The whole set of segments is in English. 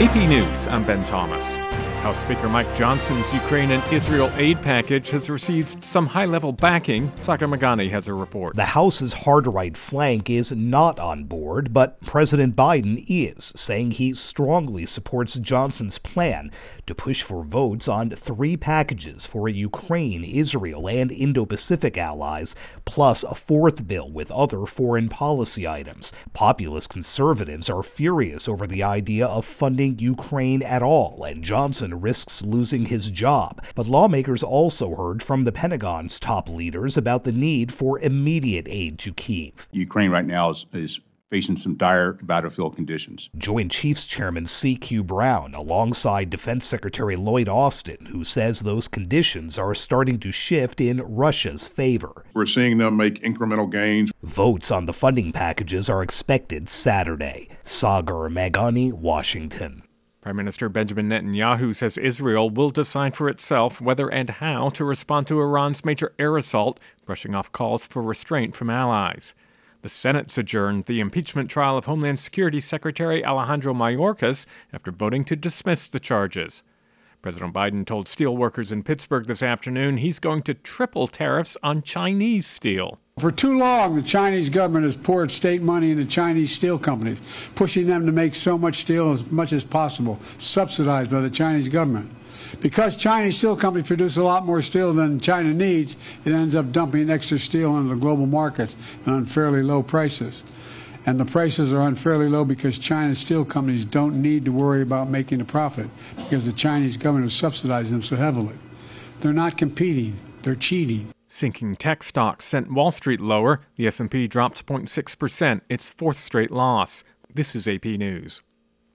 AP News, I'm Ben Thomas. House Speaker Mike Johnson's Ukraine and Israel aid package has received some high-level backing. Sagar Meghani has a report. The House's hard-right flank is not on board, but President Biden is, saying he strongly supports Johnson's plan to push for votes on 3 packages for Ukraine, Israel, and Indo-Pacific allies, plus a 4th bill with other foreign policy items. Populist conservatives are furious over the idea of funding Ukraine at all, and Johnson risks losing his job. But lawmakers also heard from the Pentagon's top leaders about the need for immediate aid to Kyiv. Ukraine right now is facing some dire battlefield conditions. Joint Chiefs Chairman C.Q. Brown, alongside Defense Secretary Lloyd Austin, who says those conditions are starting to shift in Russia's favor. We're seeing them make incremental gains. Votes on the funding packages are expected Saturday. Sagar Meghani, Washington. Prime Minister Benjamin Netanyahu says Israel will decide for itself whether and how to respond to Iran's major air assault, brushing off calls for restraint from allies. The Senate's adjourned the impeachment trial of Homeland Security Secretary Alejandro Mayorkas after voting to dismiss the charges. President Biden told steelworkers in Pittsburgh this afternoon he's going to triple tariffs on Chinese steel. For too long, the Chinese government has poured state money into Chinese steel companies, pushing them to make so much steel as much as possible, subsidized by the Chinese government. Because Chinese steel companies produce a lot more steel than China needs, it ends up dumping extra steel into the global markets at unfairly low prices. And the prices are unfairly low because China's steel companies don't need to worry about making a profit because the Chinese government is subsidizing them so heavily. They're not competing, they're cheating. Sinking tech stocks sent Wall Street lower. The S&P dropped 0.6%, its 4th straight loss. This is AP News.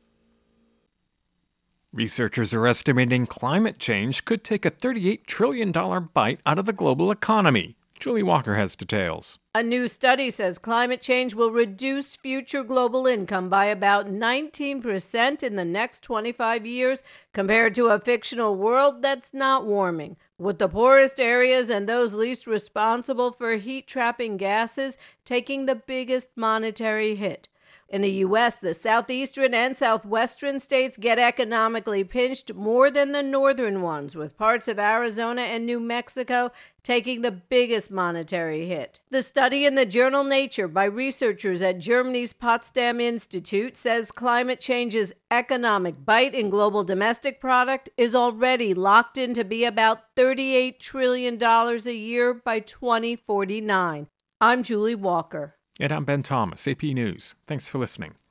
Researchers are estimating climate change could take a $38 trillion bite out of the global economy. Julie Walker has details. A new study says climate change will reduce future global income by about 19% in the next 25 years compared to a fictional world that's not warming, with the poorest areas and those least responsible for heat-trapping gases taking the biggest monetary hit. In the U.S., the southeastern and southwestern states get economically pinched more than the northern ones, with parts of Arizona and New Mexico taking the biggest monetary hit. The study in the journal Nature by researchers at Germany's Potsdam Institute says climate change's economic bite in global domestic product is already locked in to be about $38 trillion a year by 2049. I'm Julie Walker. And I'm Ben Thomas, AP News. Thanks for listening.